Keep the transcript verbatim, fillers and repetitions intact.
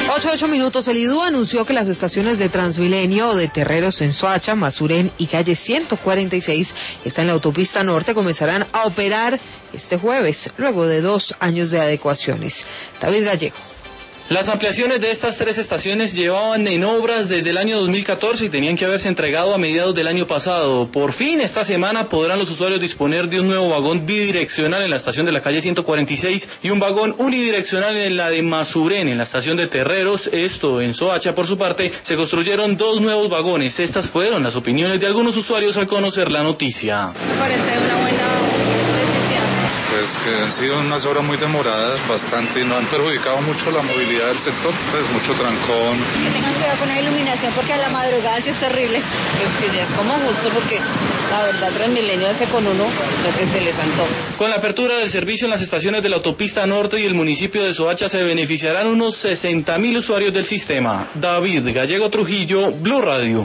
Ocho, ocho minutos. El I D U anunció que las estaciones de Transmilenio de Terreros en Soacha, Masuren y calle ciento cuarenta y seis, está en la autopista norte, comenzarán a operar este jueves, luego de dos años de adecuaciones. David Gallego. Las ampliaciones de estas tres estaciones llevaban en obras desde el año dos mil catorce y tenían que haberse entregado a mediados del año pasado. Por fin, esta semana podrán los usuarios disponer de un nuevo vagón bidireccional en la estación de la calle ciento cuarenta y seis y un vagón unidireccional en la de Masuren, en la estación de Terreros. Esto en Soacha, por su parte, se construyeron dos nuevos vagones. Estas fueron las opiniones de algunos usuarios al conocer la noticia. Me parece una buena pues que han sido unas horas muy demoradas, bastante, y no han perjudicado mucho la movilidad del sector, pues mucho trancón. Que tengan cuidado con la iluminación porque a la madrugada sí es terrible. Pues que ya es como justo porque la verdad Transmilenio hace con uno lo que se les antoja. Con la apertura del servicio en las estaciones de la autopista norte y el municipio de Soacha se beneficiarán unos sesenta mil usuarios del sistema. David Gallego Trujillo, Blue Radio.